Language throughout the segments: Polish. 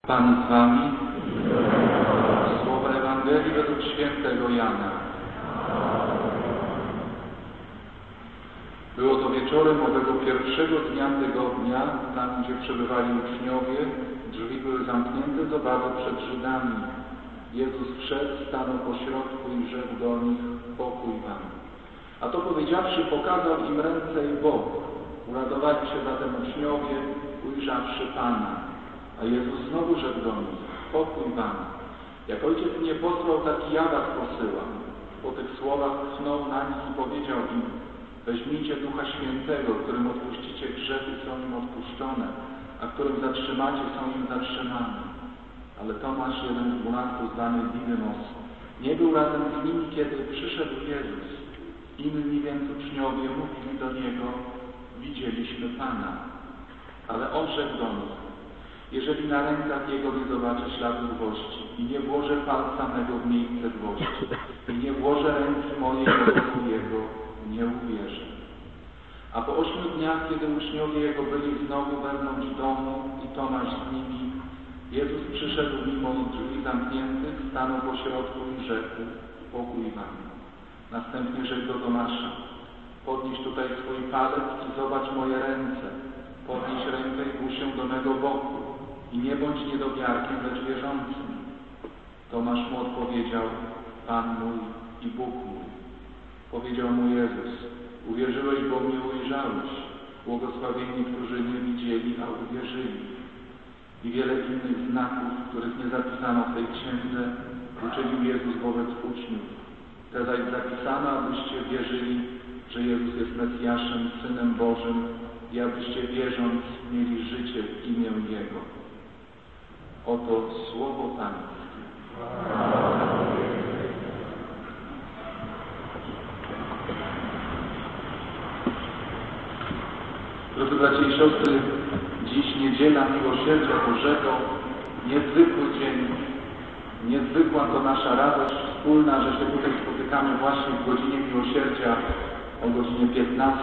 Pan z wami. Słowa Ewangelii według świętego Jana. Było to wieczorem owego pierwszego dnia tygodnia, tam gdzie przebywali uczniowie, drzwi były zamknięte do bardzo przed Żydami. Jezus wszedł, stanął pośrodku i rzekł do nich: pokój wam. A to powiedziawszy, pokazał im ręce i bok. Uradowali się zatem uczniowie, ujrzawszy Pana. A Jezus znowu rzekł do nich: pokój wam. Jak Ojciec mnie posłał, taki ja was posyłam. Po tych słowach tchnął na nich i powiedział im: weźmijcie Ducha Świętego, którym odpuścicie grzechy, są im odpuszczone, a którym zatrzymacie, są im zatrzymane. Ale Tomasz, jeden z 12, zwany Didymos, nie był razem z nimi, kiedy przyszedł Jezus. Inni więc uczniowie mówili do Niego: widzieliśmy Pana. Ale On rzekł do nich: jeżeli na rękach Jego nie zobaczę śladów gwoździ i nie włożę palca mego w miejsce gwoździ i nie włożę ręki mojej do boku Jego, nie uwierzę. A po 8 dniach, kiedy uczniowie Jego byli znowu wewnątrz domu i Tomasz z nimi, Jezus przyszedł mimo drzwi zamkniętych, stanął pośrodku i rzekł: pokój wam. Następnie rzekł do Tomasza: podnieś tutaj swój palec i zobacz moje ręce. Podnieś rękę i włóż się do mego boku. I nie bądź niedowiarkiem, lecz wierzącym. Tomasz mu odpowiedział: Pan mój i Bóg mój. Powiedział mu Jezus: uwierzyłeś, bo mnie ujrzałeś. Błogosławieni, którzy nie widzieli, a uwierzyli. I wiele innych znaków, których nie zapisano w tej księdze, uczynił Jezus wobec uczniów. Te zaś zapisano, abyście wierzyli, że Jezus jest Mesjaszem, Synem Bożym, i abyście wierząc mieli życie w imię Jego. Oto słowo Pańskie. Drodzy bracia i siostry, dziś niedziela Miłosierdzia Bożego, niezwykły dzień, niezwykła to nasza radość wspólna, że się tutaj spotykamy właśnie w godzinie Miłosierdzia o godzinie 15.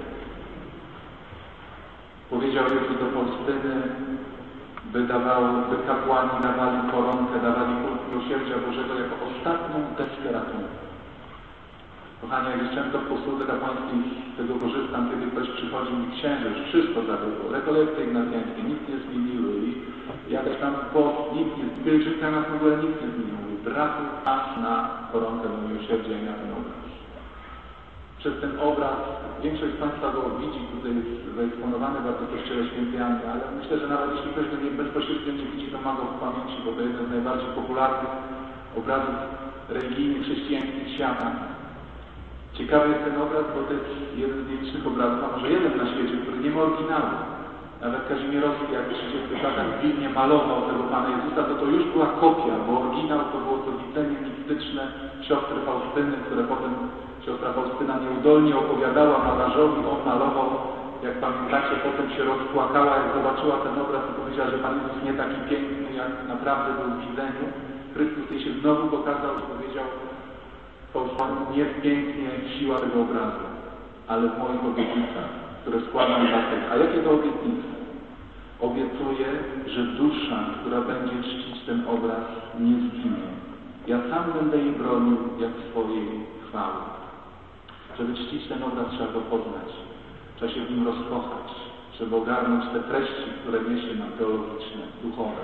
Powiedział Jezus do Faustyny, by kapłani dawali koronkę, dawali kult Miłosierdzia Bożego jako ostatnią deskę ratunku. Kochani, jak już często w posłudze kapłańskiej z tego korzystam, kiedy ktoś przychodzi mi księże, już wszystko zabyło, rekolekcje ignaciańskie, nic nie zmieniły i jakaś tam post, nic nie zmieniły, pielgrzymka nas w ogóle nic nie zmieniły. Brakuje aż na koronkę do Miłosierdzia i na ten obraz. Przez ten obraz, większość z Państwa go widzi, tutaj jest wyeksponowany bardzo w kościele świętej Anny, ale myślę, że nawet jeśli ktoś go bezpośrednio nie widzi, to ma go w pamięci, bo to jeden z najbardziej popularnych obrazów religijnych, chrześcijańskich świata. Ciekawy jest ten obraz, bo to jest jeden z nielicznych obrazów, a może jeden na świecie, który nie ma oryginału. Nawet Kazimierowski, jak w 30 latach w Wilnie malował tego Pana Jezusa, to już była kopia, bo oryginał to było to widzenie mistyczne siostry Faustyny, które potem siostra Faustyna nieudolnie opowiadała malarzowi, on malował. Jak pamiętacie, potem się rozpłakała, jak zobaczyła ten obraz i powiedziała, że Pan Jezus nie taki piękny, jak naprawdę był w widzeniu. Chrystus jej się znowu pokazał i powiedział: Faustyno, nie jest pięknie siła tego obrazu, ale w moich obietnicach, które składam dla tych. A jakie to obietnice? Obiecuję, że dusza, która będzie czcić ten obraz, nie zginie. Ja sam będę jej bronił jak swojej chwały. Żeby czcić ten obraz, trzeba go poznać. Trzeba się w nim rozkochać. Trzeba ogarnąć te treści, które niesie nam teologiczne, duchowe.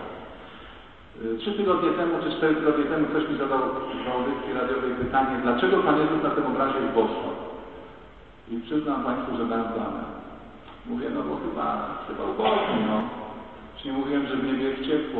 3 tygodnie temu, czy 4 tygodnie temu ktoś mi zadał w audycji radiowej pytanie, dlaczego Pan Jezus na tym obrazie jest bosko? I przyznam Państwu, że dałem dane. Mówię, no bo chyba ubogi, no. Już nie mówiłem, że w niebie jest ciepło.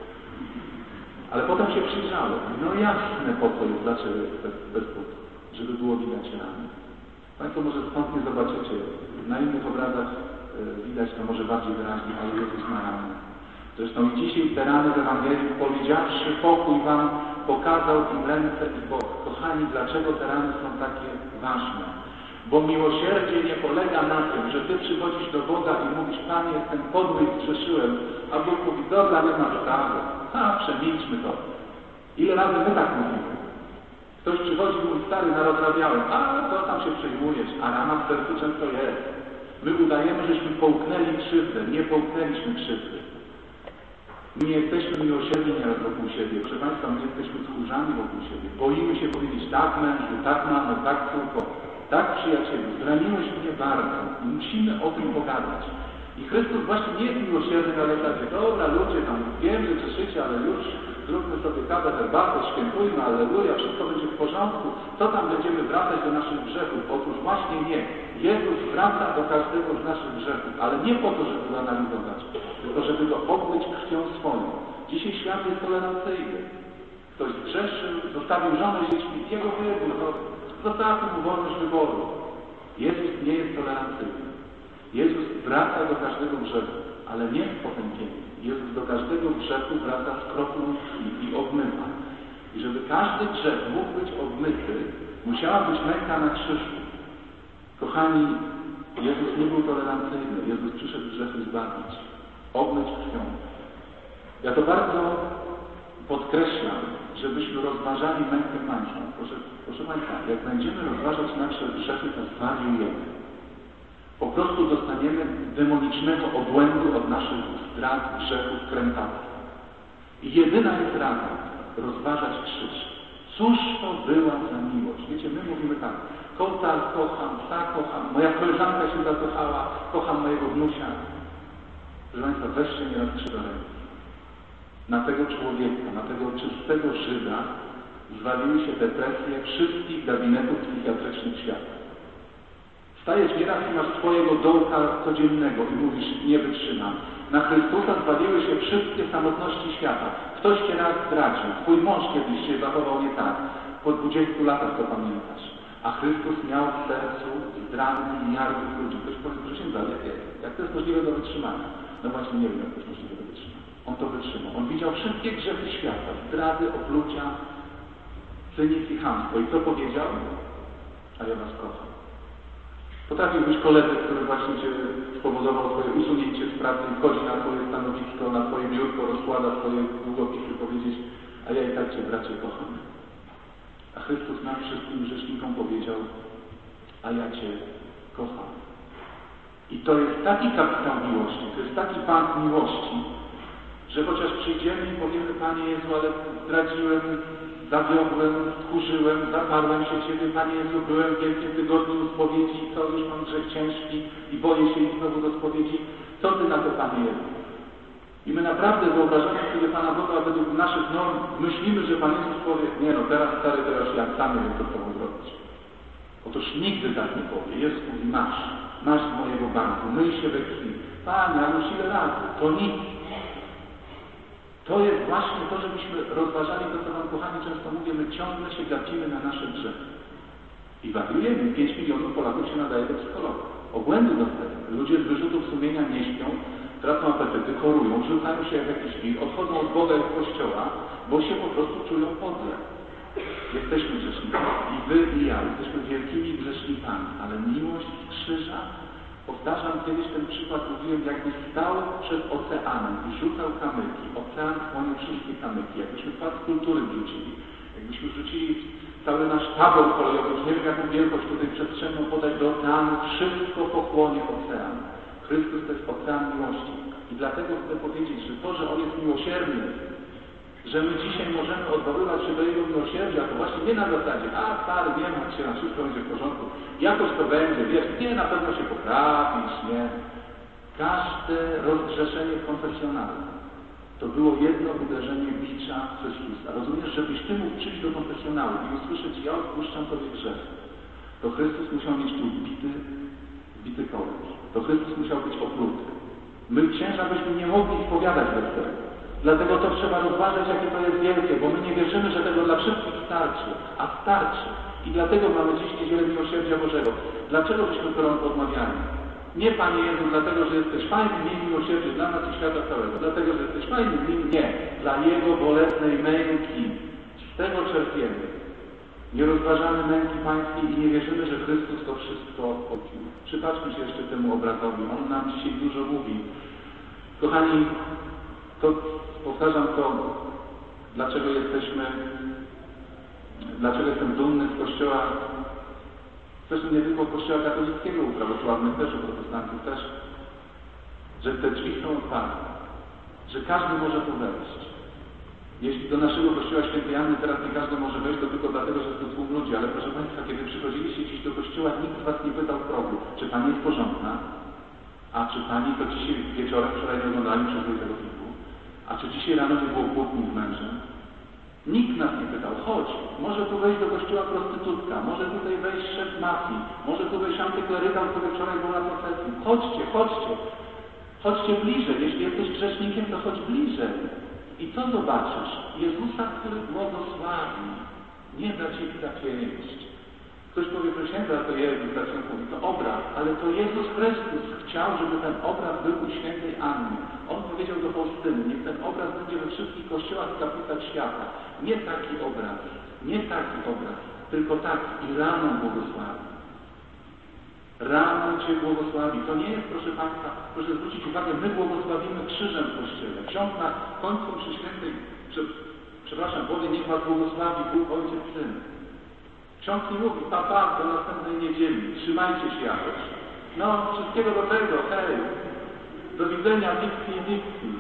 Ale potem się przyjrzałem. No jasne, po co jest, dlaczego jest bez but, żeby było widać rany. Państwo może stąd nie zobaczycie. Na innych obrazach widać to może bardziej wyraźnie, ale Jezus ma rany. Zresztą i dzisiaj te rany w Ewangelii, powiedziawszy pokój wam, pokazał im ręce i bok. Kochani, dlaczego te rany są takie ważne? Bo miłosierdzie nie polega na tym, że Ty przychodzisz do Boga i mówisz: Panie, jestem podły i zgrzeszyłem, a Bóg mówi: dobra, nie ma sprawy, przemilczmy to. Ile razy my tak mówimy? Ktoś przychodzi i mówi: stary, narozrabiałem, a co tam się przejmujesz, a rana w sercu często jest. My udajemy, żeśmy połknęli krzywdę, nie połknęliśmy krzywdy. My nie jesteśmy miłosierni nieraz wokół siebie. Proszę Państwa, my jesteśmy tchórzami wokół siebie. Boimy się powiedzieć tak mężu, tak mamo, tak córko, tak przyjacielu. Zraniłeś mnie bardzo i musimy o tym pogadać. I Chrystus właśnie nie jest miłosierny na zasadzie, dobra ludzie, tam wiem, że grzeszycie, ale już zróbmy sobie kawę, herbatę, świętujmy, alleluja, wszystko będzie w porządku. Co tam będziemy wracać do naszych grzechów? Otóż właśnie nie. Jezus wraca do każdego z naszych grzechów, ale nie po to, żeby go analizować, tylko żeby go obmyć krwią swoją. Dzisiaj świat jest tolerancyjny. Ktoś zgrzeszył, zostawił żonę z dziećmi, jego wybór, zostawmy mu wolność wyboru. Jezus nie jest tolerancyjny. Jezus wraca do każdego grzechu, ale nie w potępieniu. Jezus do każdego grzechu wraca z kroplą krwi i obmywa. I żeby każdy grzech mógł być obmyty, musiała być męka na krzyżu. Kochani, Jezus nie był tolerancyjny. Jezus przyszedł grzechy zbawić, obmyć krwią. Ja to bardzo podkreślam, żebyśmy rozważali mękę pańską. Proszę Państwa, jak będziemy rozważać nasze grzechy, to zwariujemy. Po prostu dostaniemy demonicznego obłędu od naszych zdrad, grzechów, krętaków. I jedyna jest rada rozważać krzyż. Cóż to była za miłość? Wiecie, my mówimy tak, kota kocham, psa kocham, moja koleżanka się zakochała, kocham mojego wnusia. Proszę Państwa, weźcie nieraz krzyż do ręki. Na tego człowieka, na tego czystego Żyda zwaliły się depresje wszystkich gabinetów psychiatrycznych świata. Stajesz nieraz i masz swojego dołka codziennego i mówisz, nie wytrzymam. Na Chrystusa zwaliły się wszystkie samotności świata. Ktoś cię raz zdradził, twój mąż kiedyś się zachował nie tak. Po 20 latach to pamiętasz. A Chrystus miał w sercu zdrady miliardów ludzi. Ktoś powie, że się da, jak to jest możliwe do wytrzymania? No właśnie nie wiem, jak to jest możliwe do wytrzymania. On to wytrzymał. On widział wszystkie grzechy świata, zdrady, oplucia, cynizm i chamstwo. I co powiedział? A ja was kocham. Potrafił być koledzy, który właśnie cię spowodował swoje usunięcie z pracy, wchodzi na swoje stanowisko, na swoje biurko, rozkłada swoje długopisy, powiedzieć, a ja i tak cię, bracie, kocham. A Chrystus nam wszystkim grzesznikom powiedział, a ja cię kocham. I to jest taki kapitał miłości, to jest taki Pan miłości, że chociaż przyjdziemy i powiemy, Panie Jezu, ale zdradziłem, zawiodłem, tchórzyłem, zaparłem się w Ciebie, Panie Jezu, byłem w Wielkim Tygodniu spowiedzi, co już mam grzech ciężki i boję się iść znowu do spowiedzi. Co Ty na to, Panie Jezu? I my naprawdę wyobrażamy sobie Pana Boga, a według naszych norm myślimy, że Pan Jezus powie, nie no, teraz stary, teraz ja sam nie wiem, co z Tobą zrobić. Otóż nigdy tak nie powie. Jezus mówi, masz z mojego banku, myj się we krwi. Panie, a już ile razy? To nic. To jest właśnie to, żebyśmy rozważali to, co Wam, kochani, często mówię, my ciągle się gapimy na nasze grzechy. I wariujemy. 5 milionów Polaków się nadaje do psychologa. Obłędy dostają. Ludzie z wyrzutów sumienia nie śpią, tracą apetyty, chorują, rzucają się jak jakiś wir, odchodzą od Boga i od Kościoła, bo się po prostu czują podle. Jesteśmy grzesznikami. I Wy, i ja. Jesteśmy wielkimi grzesznikami. Ale miłość z krzyża, powtarzam kiedyś ten przykład, mówiłem, jakby stał przed oceanem i rzucał kamyki. Ocean chłonie wszystkie kamyki. Jakbyśmy plac kultury wrzucili. Jakbyśmy wrzucili cały nasz tabor kolejowy, nie wiem jaką wielkość tutaj przestrzenną podać do oceanu, wszystko pochłonie ocean. Chrystus to jest ocean miłości. I dlatego chcę powiedzieć, że to, że On jest miłosierny, że my dzisiaj możemy odwoływać się do Jego miłosierdzia, to właśnie nie na zasadzie, a stary, nie martw się, na wszystko będzie w porządku, jakoś to będzie, wiesz, nie, na pewno się poprawisz, nie. Każde rozgrzeszenie w konfesjonale to było jedno uderzenie bicza Chrystusa. Rozumiesz, żebyś Ty mógł przyjść do konfesjonału i usłyszeć, ja odpuszczam Tobie grzech. To Chrystus musiał mieć tu bity kołek. To Chrystus musiał być opluty. My, księża, byśmy nie mogli spowiadać bez tego. Dlatego to trzeba rozważać, jakie to jest wielkie, bo my nie wierzymy, że tego dla wszystkich starczy, a starczy. I dlatego mamy dziś Niedzielę Miłosierdzia Bożego. Dlaczego żeśmy koronkę odmawiali? Nie, Panie Jezu, dlatego, że jesteś fajny w nim miłosierdzie dla nas i świata całego. Dlatego, że jesteś fajny w nim, nie. Dla Jego bolesnej męki. Z tego czerpiemy. Nie rozważamy męki Pańskiej i nie wierzymy, że Chrystus to wszystko odpił. Przypatrzmy się jeszcze temu obrazowi. On nam dzisiaj dużo mówi. Kochani, to powtarzam to, dlaczego jestem dumny z Kościoła, zresztą nie tylko Kościoła katolickiego, u prawosławnych też, u protestantów też, że te drzwi są otwarte, że każdy może tu wejść. Jeśli do naszego kościoła świętej Anny teraz nie każdy może wejść, to tylko dlatego, że jest tu tłum ludzi, ale proszę Państwa, kiedy przychodziliście dziś do kościoła, nikt z Was nie pytał w progu, czy Pani jest porządna, a czy Pani to dzisiaj wieczorem, wczoraj nie oglądali przez tego filmu, a czy dzisiaj rano nie było kłótni z mężem? Nikt nas nie pytał, chodź, może tu wejść do kościoła prostytutka, może tutaj wejść szef mafii, może tu wejść antyklerykał, który wczoraj był na procesji. Chodźcie, chodźcie, chodźcie bliżej, jeśli jesteś grzesznikiem, to chodź bliżej. I co zobaczysz? Jezusa, który błogosławi, nie da Ci zapięść. Ktoś powie, że księdza, to Jezus, mówi, to obraz, ale to Jezus Chrystus chciał, żeby ten obraz był u świętej Anny. On powiedział do Faustyny, niech ten obraz będzie we wszystkich kościołach i kaplicach świata. Nie taki obraz, nie taki obraz, tylko taki i rano błogosławi. Rano Cię błogosławi. To nie jest, proszę Państwa, proszę zwrócić uwagę, my błogosławimy krzyżem w Kościele. Ksiądz na końcu mszy świętej, przepraszam, powie, niech Was błogosławi Bóg, Ojciec, Syn. Ksiądz mi mówi, papa, do następnej niedzieli, trzymajcie się jakoś. No, wszystkiego dobrego, hej. Do widzenia, dikcji.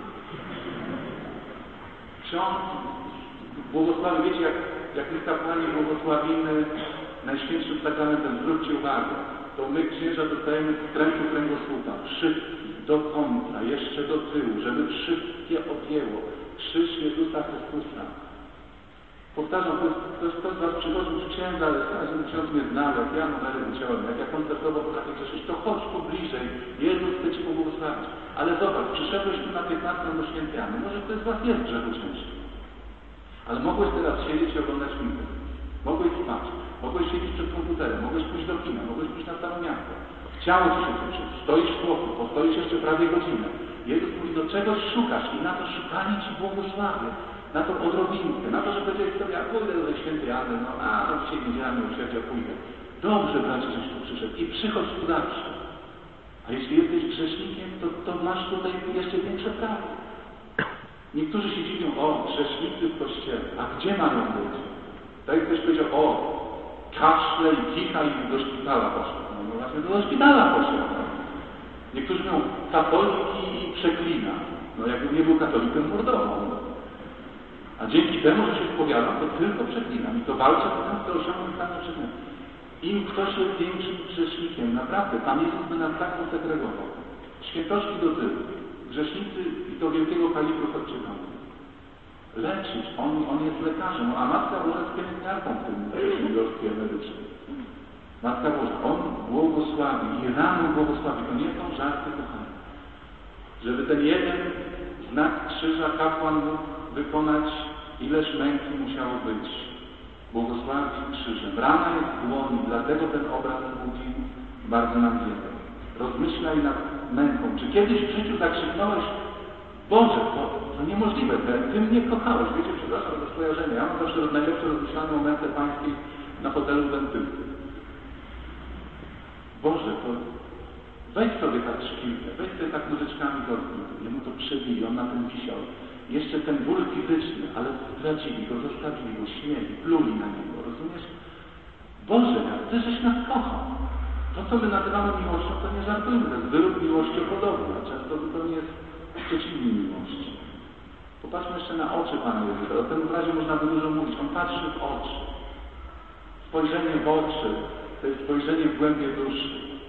Ksiądz błogosławi, wiecie, jak my kapłani błogosławimy Najświętszym Sakramentem, zwróćcie uwagę, to my księża dostajemy skrętu kręgosłupa, wszystkich, do końca, jeszcze do tyłu, żeby wszystkie objęło. Krzyż Jezusa Chrystusa. Powtarzam, ktoś z Was przychodził z księdza, ale ksiądz mnie zna, jak ja numery uciąłem, jak ja koncertowo potrafię grzeszyć, to chodź tu bliżej, Jezus chce Ci pobłogosławić. Ale zobacz, przyszedłeś tu na 15 do świętej Anny, może ktoś z Was jest grzechu ciężki. Ale mogłeś teraz siedzieć i oglądać film. Mogłeś spać, mogłeś siedzieć przed komputerem, mogłeś pójść do kina, mogłeś pójść na Starą Miasto. Chciało Ci się cieszyć, stoisz w tłoku, postoisz jeszcze prawie godzinę. Jezus mówi, do czegoś szukasz i na to szukanie Ci błogosławię. Na tą odrobinkę, na to, że powiedziałeś sobie, ja pójdę do tej świętej Anny, no dzisiaj niedziela miłosierdzia, pójdę. Dobrze, bracie, żeś tu przyszedł i przychodź tu zawsze. A jeśli jesteś grzesznikiem, to masz tutaj jeszcze większe prawo. Niektórzy się dziwią, o, grzesznicy w kościele, a gdzie mają być? Tak jak ktoś powiedział, o, kaszle i kicha i do szpitala poszedł. No właśnie do szpitala poszedł. Niektórzy mówią, katolik i przeklina. No jakby nie był katolikiem, mordował. A dzięki temu, że się spowiadam, to tylko przeklinam. I to walczę potem z teorzami tam przeklinam. Im ktoś jest większym grzesznikiem, naprawdę, Pan Jezus by nam tak posegregował. Świętości do tyłu. Grzesznicy i do wielkiego kalibru chodźcie do mnie. Leczyć. On jest lekarzem, a Matka Boża jest pielęgniarką w tym przedsiębiorstwie medycznym. Matka Boża, On błogosławi i rano błogosławi. To nie są żarty, kochani. Żeby ten jeden znak krzyża kapłan mógł wykonać, ileż męki musiało być. Błogosławić krzyżem. Rana jest w dłoni, dlatego ten obraz mówi bardzo nam wiele. Rozmyślaj nad męką. Czy kiedyś w życiu zakrzyknąłeś, Boże, to niemożliwe, Ty mnie kochałeś. Wiecie, przepraszam za skojarzenie. Ja mam zawsze najlepsze rozmyślanie o męce pańskiej na hotelu Wentylki. Boże, to weź sobie tak szkilkę, weź sobie tak nożyczkami dotknij. Jemu to przebili, on na tym wisiał. Jeszcze ten ból fizyczny, ale zdradzili go, zostawili go, śmieli, pluli na niego, rozumiesz? Boże, Ty żeś nas kochał. To, co my nazywamy miłością, to nie żartujmy, to jest wyrób miłościopodobny, a często zupełnie jest przeciwny miłości. Popatrzmy jeszcze na oczy Pana Jezusa. O tym razie można by dużo mówić. On patrzy w oczy. Spojrzenie w oczy to jest spojrzenie w głębie duszy.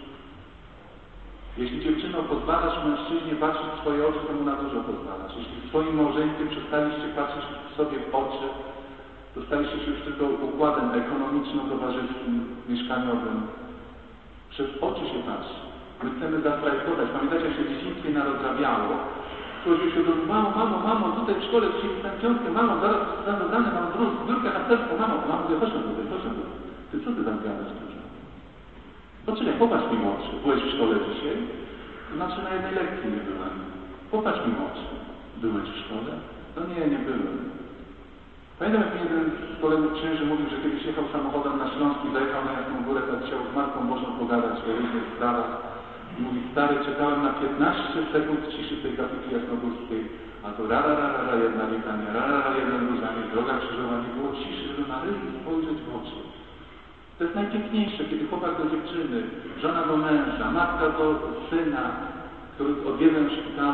Jeśli dziewczyno pozwalasz mężczyźnie patrzeć w swoje oczy, to mu na dużo pozwalasz. Jeśli w swoim małżeństwie przestaliście patrzeć sobie w oczy, to staliście się już tylko układem ekonomiczno-towarzyskim, mieszkaniowym. Przez oczy się patrzy. My chcemy zafrajkować. Pamiętacie, jak się w dzieciństwie narozrabiało? Ktoś się do mamo, tutaj w szkole dzisiaj pisałem piątkę, mamo, zaraz zabrane mam zbiórkę harcerstwa, mamo, mówię, proszę tutaj. Ty co ty tam gadasz dużo? Poczekaj, popatrz mi w oczy. Byłeś w szkole dzisiaj? To znaczy na jednej lekcji nie byłem. Popatrz mi w oczy. Byłeś w szkole? No nie byłem. Pamiętam, jak jeden z kolegów księży mówił, że kiedyś jechał samochodem na Śląsk i zajechał na Jasną Górę, tak chciał z Matką Bożą pogadać o różnych sprawach. I mówi, stary, czekałem na 15 sekund ciszy w tej kaplicy jasnogórskiej, a to rara, jedna litania, rara, jeden różaniec, droga krzyżowa, nie było ciszy, żeby na ryj spojrzeć w oczy. To jest najpiękniejsze, kiedy chłopak do dziewczyny, żona do męża, matka do syna, który odwiedzą w szpitalu,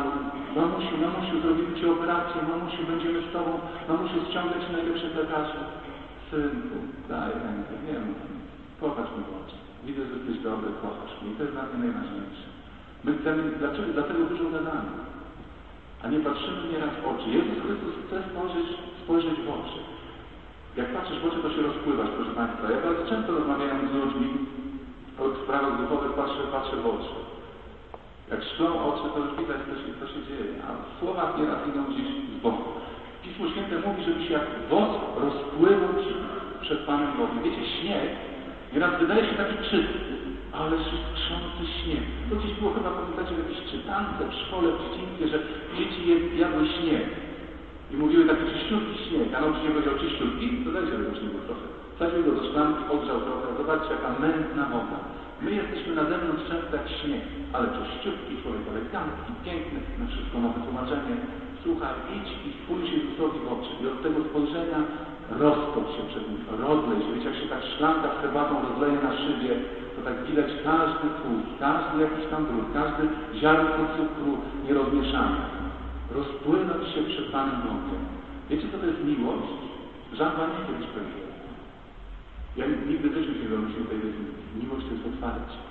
mamusiu, zrobimy Ci operację, mamusiu, będziemy z Tobą, mamusiu, ściągać najlepszych lekarzy. Synku, daj rękę, wiem, popatrz mi w oczy. Widzę, że jesteś dobry, kochasz mnie i to jest dla mnie najważniejsze. My chcemy, dlatego dużo gadamy, a nie patrzymy nieraz w oczy. Jezus Chrystus chce spojrzeć w oczy. Jak patrzysz w oczy, to się rozpływasz, proszę Państwa. Ja bardzo często rozmawiając z ludźmi o sprawach duchowych, patrzę w oczy. Jak szklą oczy, to już widać, co się dzieje, a w słowach nieraz idą gdzieś z boku. Pismo Święte mówi, żeby się jak wosk rozpływał przed Panem Bogiem. Wiecie, śnieg nieraz wydaje się taki czysty, ale jest krzący śnieg. To gdzieś było chyba, pamiętacie, w jakiejś czytance w szkole, w dzieciństwie, że dzieci jadły śnieg. I mówiły taki czyściutki śnieg, a nauczyciel powiedział czyściutki, to dajcie tego śniegu trochę. Wsadził go do szklanki, ogrzał trochę, zobaczcie jaka mętna woda. My jesteśmy na zewnątrz często jak śnieg, ale czyściutki człowiek, elegancki, piękny, na wszystko ma wytłumaczenie. Słuchaj, idź i spójrz Jezusowi w oczy. I od tego spojrzenia roztop się przed nim, rozlej się. Wiecie, jak się tak szklanka z herbatą rozleje na szybie, to tak widać każdy tłuszcz, każdy jakiś tam drut, każdy ziarnko cukru nierozmieszany. Rozpłynąć się przed Panem Bogiem. Wiecie, co to jest miłość? Jean Vanier kiedyś powiedział. Ja nigdy też nie wymyślił tej definicji. Miłość to jest otwarcie.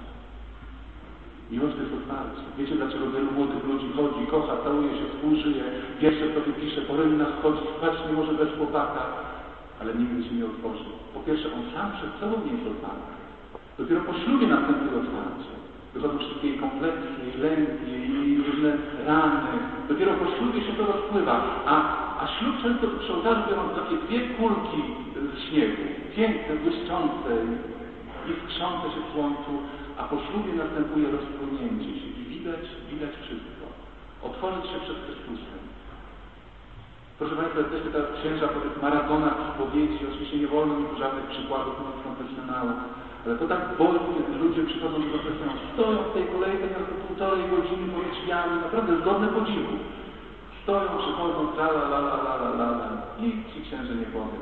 Miłość to jest otwarcie. Wiecie, dlaczego wielu młodych ludzi chodzi, kocha, całuje się, współżyje, wiersze sobie pisze, po rynach chodzi, spać nie może bez chłopaka, ale nigdy się nie otworzy. Po pierwsze, on sam przed sobą nie jest otwarty. Dopiero po ślubie następuje otwarcie. Wychodzą wszystkie jej kompleksy, jej lęki, jej różne rany. Dopiero po ślubie się to rozpływa. A ślub często przy ołtarzu biorą takie dwie kulki z śniegu. Piękne, błyszczące i skrzące się w słońcu, a po ślubie następuje rozpłynięcie się i widać wszystko. Otworzyć się przed Chrystusem. Proszę Państwa, jesteśmy teraz księża po tych maratonach spowiedzi. Oczywiście nie wolno mi tu żadnych przykładów konfesjonałów. Ale to tak boli, kiedy ludzie przychodzą do konfesjonału, stoją w tej kolejce na 1,5 godziny pod drzwiami, naprawdę zgodne podziwu. Stoją, przychodzą, la. Nikt ci księże nie powiem.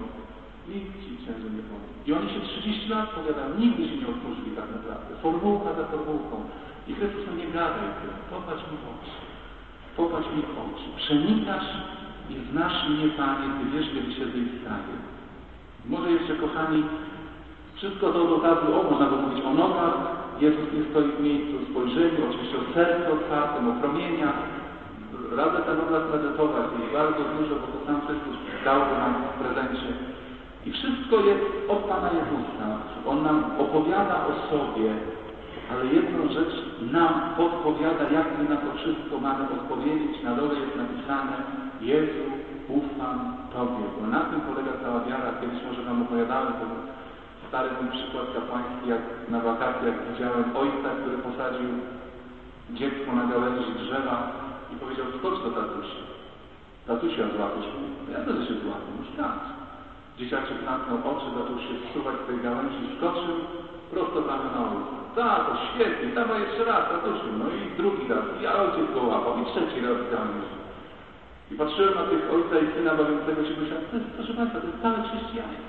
I oni się 30 lat powiadają, nigdy się nie otworzyli tak naprawdę. Formułka za formułką. I Chrystus nie gadaj tyle. Popatrz mi w oczy. Przenikasz i znasz mnie, Panie, Ty wiesz, kiedy siedzę i wstaję. Może jeszcze, kochani, wszystko to od okazu, można by mówić o nogach. Jezus nie stoi w miejscu, spojrzeniu, oczywiście o sercu otwartym, o promieniach. Radzę ten obraz medytować, jest bardzo dużo, bo to sam Chrystus dał nam w prezencie. I wszystko jest od Pana Jezusa. On nam opowiada o sobie, ale jedną rzecz nam podpowiada, jak my na to wszystko mamy odpowiedzieć. Na dole jest napisane: Jezu, ufam Tobie. Bo na tym polega cała wiara. Kiedyś może Wam opowiadałem ten stary mój przykład kapłański, jak na wakacjach widziałem ojca, który posadził dziecko na gałęzi drzewa i powiedział: skocz do tatusia. Tatusia złapiesz mnie. Ja też się złapię, już tak. Dzieciaczek zamknął oczy, zaczął się wsuwać z tej gałęzi, skoczył prosto w ramię na ojca. Tak, to świetnie, dawaj jeszcze raz, tatusiu. No i drugi raz, i ojciec go łapał, i trzeci raz w gałęzi. I patrzyłem na tych ojca i syna bawiącego się, myślałem, to jest, proszę Państwa, to jest całe chrześcijaństwo.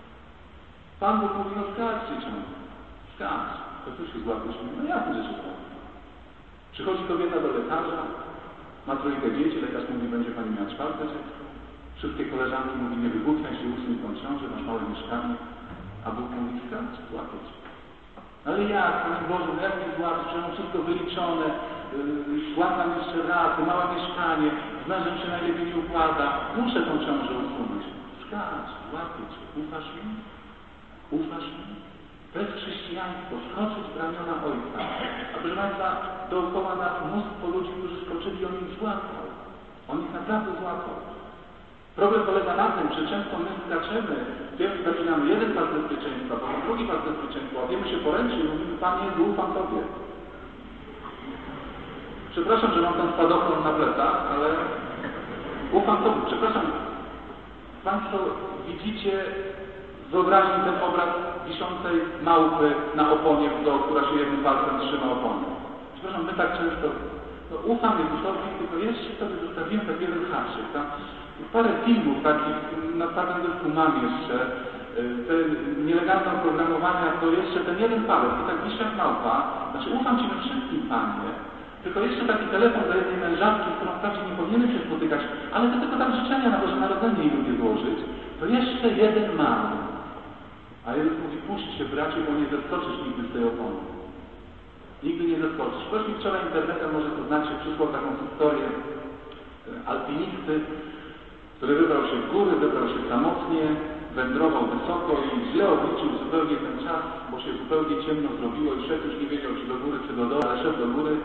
Pan Bóg mówi: no skacz, dzieciątku, skacz. Tatusiu, złapiesz mnie. No ja pójdę się złapię. Przychodzi kobieta do lekarza, ma 3 dzieci, lekarz mówi: będzie Pani miała 4 dziecko. Wszystkie koleżanki mówi: nie wygłupiaj się, usuń tą ciążę, masz małe mieszkanie. A Bóg mówi: skacz, złapieć. Ale jak, Panie Boże, no jak mnie złapić? Że mam wszystko wyliczone, złapam jeszcze raz, małe mieszkanie, znam, że mi się najlepiej nie układa. Muszę tą ciążę usunąć. Skacz, złapieć. Ufasz mi? Ufasz mi? To jest chrześcijaństwo, skoczyć w ramiona Ojca. A proszę Państwa, dookoła nas mnóstwo ludzi, którzy skoczyli, on ich złapał. On ich naprawdę złapał. Problem polega na tym, że często my skaczemy, pierw zaczynamy jeden pas bezpieczeństwa, potem drugi pas bezpieczeństwa, łapiemy się poręcznie i mówimy: Panie Jezu, ufam Tobie. Przepraszam, że mam ten spadochron na plecach, ale ufam Tobie. Przepraszam. Państwo widzicie z wyobraźni ten obraz wiszącej małpy na oponie, która się jednym palcem trzyma oponę. Przepraszam, my tak często ufam Jezusowi, tylko jeszcze sobie zostawiłem taki jeden haczyk. Parę filmów takich, na starym dysku mam jeszcze, te nielegalne oprogramowania, to jeszcze ten jeden palec, i tak wiszę jak małpa. Znaczy ufam Ci we wszystkim, Panie, Tylko jeszcze taki telefon do jednej mężatki, z którą wprawdzie nie powinienem się spotykać, ale to tylko tam życzenia na Boże Narodzenie jej lubię złożyć, to jeszcze jeden mam. A Jezus mówi, puść się bracie, bo nie zeskoczysz nigdy z tej opony. Nigdy nie zeskoczysz. Ktoś mi wczoraj internetem, może to znacie, przysłał taką historię alpinisty, który wybrał się w góry, wybrał się samotnie, wędrował wysoko i źle obliczył zupełnie ten czas, bo się zupełnie ciemno zrobiło i szedł, już nie wiedział, czy do góry, czy do dołu, ale szedł do góry.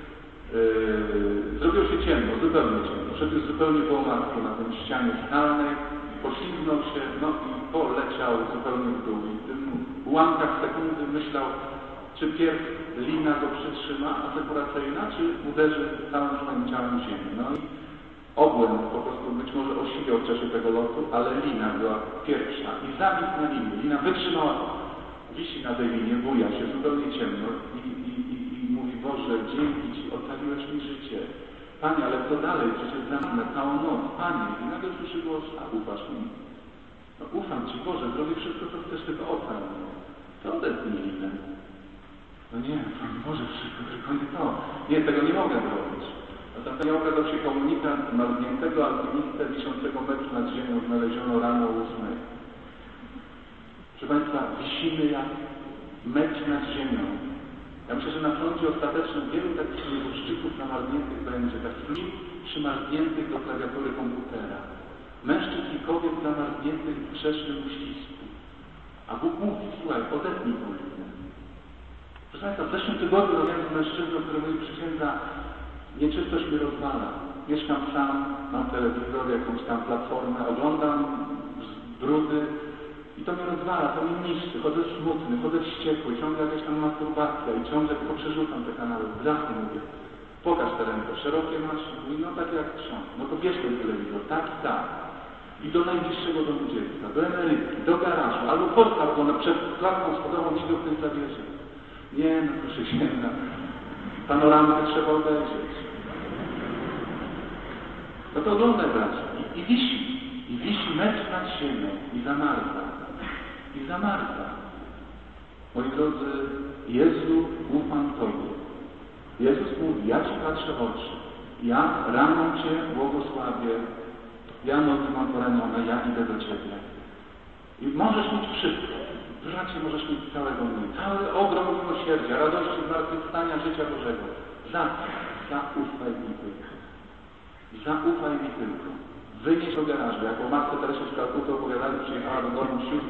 Zrobiło się ciemno, zupełnie ciemno. Szedł już zupełnie po omacku na tej ścianie skalnej, poślizgnął się, no i poleciał zupełnie w dół. I w tym ułamkach sekundy myślał, czy pierw lina go przytrzyma asekuracyjna, czy uderzy całym swoim ciałem w ziemię. No i obłęd po prostu być może osiwiał w czasie tego lotu, ale lina była pierwsza i zawisł na linie. Lina wytrzymała, wisi na tej linie, buja się, zupełnie ciemno i mówi, Boże, dzięki Ci, ocaliłeś mi życie. Panie, ale co dalej? Przecież zamknę całą noc. Panie, i nagle słyszy głos, a ufasz mi? No ufam Ci, Boże, zrobię wszystko, co chcesz, tylko ocal mnie. To odetnij linę. No nie, Panie Boże, wszystko, tylko nie to. Nie, tego nie mogę zrobić. Następnie okazał się komunikat marzniętego alpinistę wiszącego metr nad ziemią znaleziono rano o 8. Proszę Państwa, wisimy jak metr nad ziemią. Ja myślę, że na froncie ostatecznym wielu takich nieboszczyków namarzniętych będzie, takich ludzi przymarzniętych do klawiatury komputera. Mężczyzn i kobiet namarzniętych w grzesznym uścisku. A Bóg mówi, słuchaj, odetnij tą linę. Proszę Państwa, w zeszłym tygodniu rozmawiałem z mężczyzną, który mówi, przysięga, nieczystość mnie rozwala. Mieszkam sam, mam telewizor, jakąś tam platformę, oglądam brudy i to mnie rozwala, to mnie niszczy. Chodzę smutny, chodzę wściekły, ciągle jakaś tam masturbacja i ciągle tylko przerzucam te kanały. Blachy mówię, pokaż te ręce, szerokie masz, mówi, no takie jak trząs. No to bierz ten telewizor, tak i tak. I do najbliższego domu dziecka, do emerytki, do garażu, albo podstaw go przed klatką schodową i do w tej zawiezie. Nie, no proszę święta, panoramę trzeba obejrzeć. No to oglądaj bracia. I wisi metr nad ziemią i zamarza. I zamarza. Moi drodzy, Jezu, ufam Tobie. Jezus mówi, ja Ci patrzę w oczy. Ja rano Cię błogosławię. Ja nocy mam poranione, ja idę do Ciebie. I możesz mieć wszystko. Bracie, możesz mieć całego mnie. Cały ogrom miłosierdzia, radości zmartwychwstania życia Bożego. Zaufaj mi tylko. Zaufaj mi tylko. Wynieś do garażu. Jak o matce Teresie z Kalkuty opowiadali, przyjechała do domu sióstr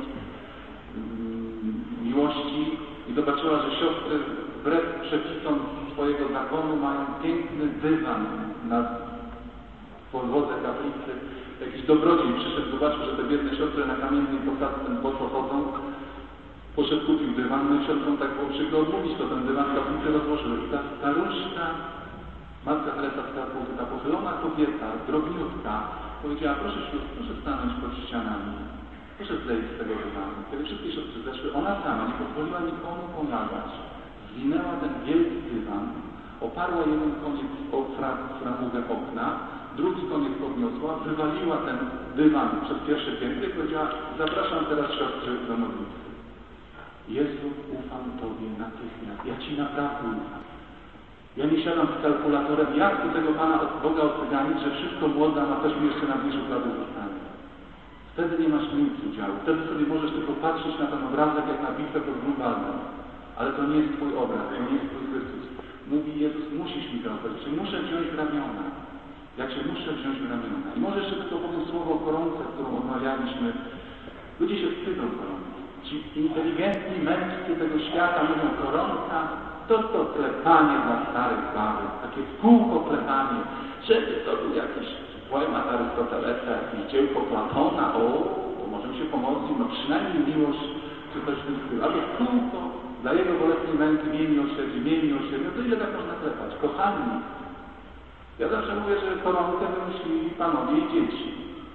miłości i zobaczyła, że siostry wbrew przepisom swojego zakonu mają piękny dywan na podłodze kaplicy. Jakiś dobrodziej przyszedł, zobaczył, że te biedne siostry na kamiennej posadzce boso chodzą. Poszedł, kupił dywan, no i siostrom tak było przykro odmówić, to ten dywan kaplicy rozłożyły. I ta staruszka, matka Teresa z Kalkuty, ta pochylona kobieta, drobniutka, powiedziała, proszę sióstr, proszę stanąć pod ścianami. Proszę zejść z tego dywanu. Kiedy wszystkie siostry zeszły, ona sama nie pozwoliła nikomu pomagać. Zwinęła ten wielki dywan, oparła jeden koniec o framugę okna, drugi koniec podniosła, wywaliła ten dywan przez pierwsze piętro i powiedziała, zapraszam teraz siostry do modlitwy. Jezu, ufam Tobie natychmiast. Ja Ci naprawdę ufam. Ja nie siadam z kalkulatorem, jak do tego Pana od Boga odcyganić, że wszystko mu oddam, a też mi jeszcze na dwie szuflady zostanie. Wtedy nie masz nic udziału. Wtedy sobie możesz tylko patrzeć na ten obrazek, jak na bitwę pod Grunwaldem. Ale to nie jest Twój obraz, to nie jest Twój Chrystus. Mówi Jezus, musisz mi to opowiedzieć. Muszę wziąć w ramiona. Ja Cię muszę wziąć w ramiona. I może jeszcze tylko powiem słowo o koronce, którą omawialiśmy. Ludzie się wstydzą koronki. Ci inteligentni mężczyźni tego świata mówią, koronka to klepanie dla starych baby. Takie w kółko klepanie. Żeby to był jakiś poemat Arystotelesa, jakieś dziełko Platona, to może mi się pomodlić, no przynajmniej miłość, czy coś w tym stylu. Albo w kółko dla jego bolesnej męki, miej miłosierdzie, no to ile tak można klepać? Kochani, ja zawsze mówię, że koronkę wymyślili panowie i dzieci.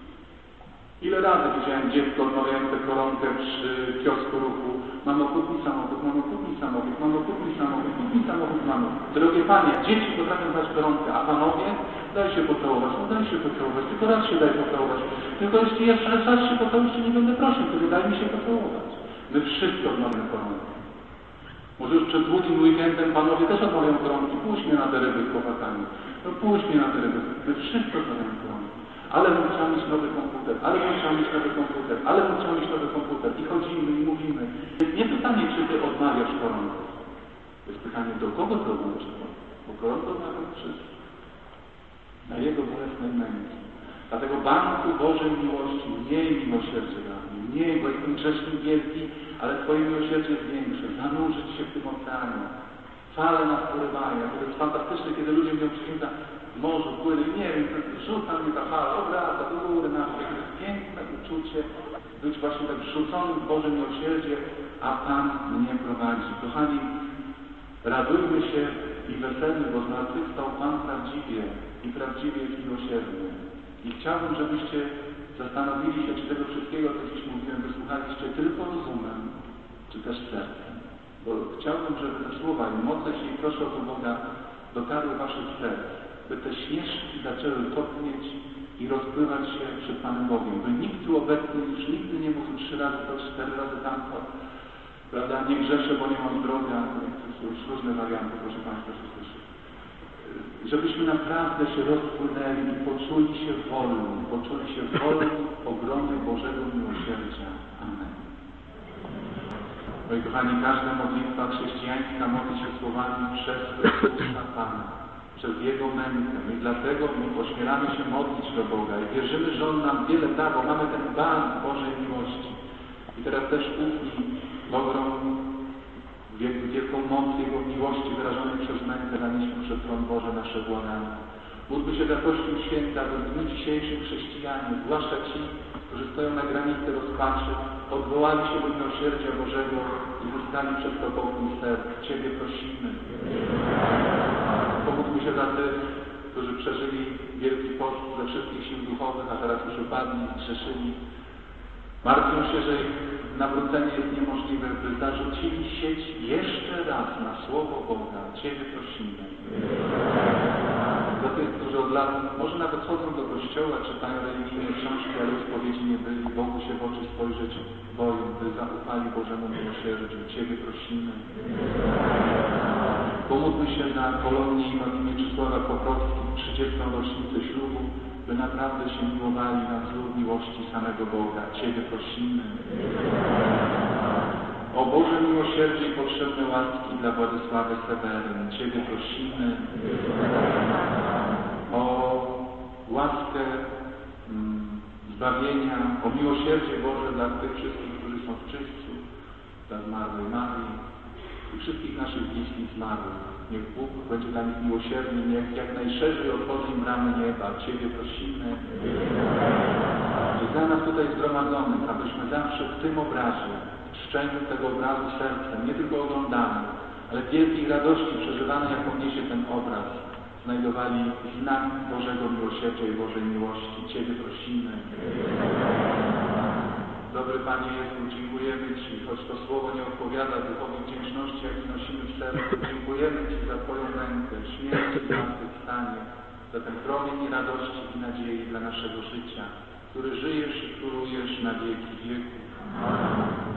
Ile razy widziałem dziecko odmawiające koronkę przy kiosku ruchu. Mamo, kup mi samochód, mamo, kup mi samochód, mamo, kup mi samochód, kup mi samochód, mamo. Drogie panie, dzieci potrafią dać koronkę, a panowie, daj się pocałować, no daj się pocałować, tylko raz się daj pocałować. Tylko jeśli jeszcze raz się pocałować, to nie będę prosił, tylko daj mi się pocałować. My wszyscy odmawiamy koronkę. Może już przed długim weekendem panowie też odmawiają koronki. Puść mnie na te ryby z chłopakami. No puść mnie na te ryby. My wszystko odmawiamy koronki. Ale bym chciał mieć nowy komputer, ale bym chciał mieć nowy komputer, ale bym chciał mieć nowy komputer. I chodzimy i mówimy. Jest nie pytanie, czy ty odmawiasz koronkę. To jest pytanie, do kogo ty odmawiasz koronkę? Bo koronkę odmawiam wszyscy. Na Jego bolesnej męki. Dlatego Banku Bożej miłości, miej miłosierdzie dla mnie. Miej, bo jestem grzeszny wielki, ale Twoje miłosierdzie jest większe. Zanurzyć się w tym oceanie. Fale nas porywają. To jest fantastyczne, kiedy ludzie mówią przyjęta w morzu, płyny, nie wiem, rzuca mnie ta fala, obraca do góry na mnie. To jest piękne uczucie być właśnie tak rzuconym w Boże miłosierdzie, a Pan mnie prowadzi. Kochani, radujmy się i weselmy, bo zmartwychwstał Pan prawdziwie jest miłosierny. I chciałbym, żebyście zastanowili się, czy tego wszystkiego, co dziś mówiłem, wysłuchaliście tylko rozumem, czy też sercem. Bo chciałbym, żeby te słowa i modlę się i proszę o Boga dotarły waszych serc, by te śnieżki zaczęły topnieć i rozpływać się przed Panem Bogiem. By nikt tu obecny już nigdy nie mówił 3 razy to, 4 razy tamto, prawda, nie grzeszę, bo nie mam zdrowia. To są już różne warianty, proszę Państwa, się słyszy. Żebyśmy naprawdę się rozpłynęli i poczuli się wolni ogromny Bożego miłosierdzia. Amen. Moi kochani, każda modlitwa chrześcijańska modli się słowami przez Chrystusa Pana, przez Jego mękę. My dlatego ośmielamy się modlić do Boga i wierzymy, że On nam wiele da, bo mamy ten bank Bożej miłości. I teraz też ufni Bogom wielką moc Jego miłości wyrażonej przez mękę zanieśmy przed tron Boże nasze błagania. Módlmy się za Kościół Święty, aby w dniu dzisiejszym chrześcijanie, zwłaszcza ci, którzy stoją na granicy rozpaczy, odwołali się do miłosierdzia Bożego i zyskali przez to pokój serc. Ciebie prosimy. Pomódlmy się za tych, którzy przeżyli Wielki Post ze wszystkich sił duchowych, a teraz już upadli i grzeszyli. Martwią się, że ich nawrócenie jest niemożliwe, by zarzucili sieć jeszcze raz na Słowo Boga. Ciebie prosimy. Za tych, którzy od lat, może nawet chodzą do kościoła, czytają religijne książki, ale już spowiedzi nie byli, Bogu się w oczy spojrzeć boją, by zaufali Bożemu miłosierdziu. Ciebie prosimy. Pomódlmy się na Polonię i Marię Mieczysława Poprowskich 30. rocznicę ślubu, by naprawdę się miłowali na wzór miłości samego Boga. Ciebie prosimy. O Boże miłosierdzie i potrzebne łaski dla Władysławy Seweryn. Ciebie prosimy. O łaskę zbawienia, o miłosierdzie Boże dla tych wszystkich, którzy są w czyśćcu, dla zmarłej Marii i wszystkich naszych bliskich zmarłych. Niech Bóg będzie dla nich miłosierny, niech jak najszerzej otworzy im bramy nieba. Ciebie prosimy. I dla nas tutaj zgromadzonych, abyśmy zawsze w tym obrazie, w czczeniu tego obrazu sercem, nie tylko oglądanym, ale wielkiej radości przeżywanej, jaką niesie ten obraz, znajdowali znak Bożego miłosierdzia i Bożej miłości. Ciebie prosimy. Dobry Panie Jezu, dziękujemy Ci, choć to słowo nie odpowiada duchowi wdzięczności, jaki nosimy w sercu. Dziękujemy Ci za Twoją mękę, śmierć i zmartwychwstanie, za ten promień radości i nadziei dla naszego życia, który żyjesz i królujesz na wieki wieków. Amen.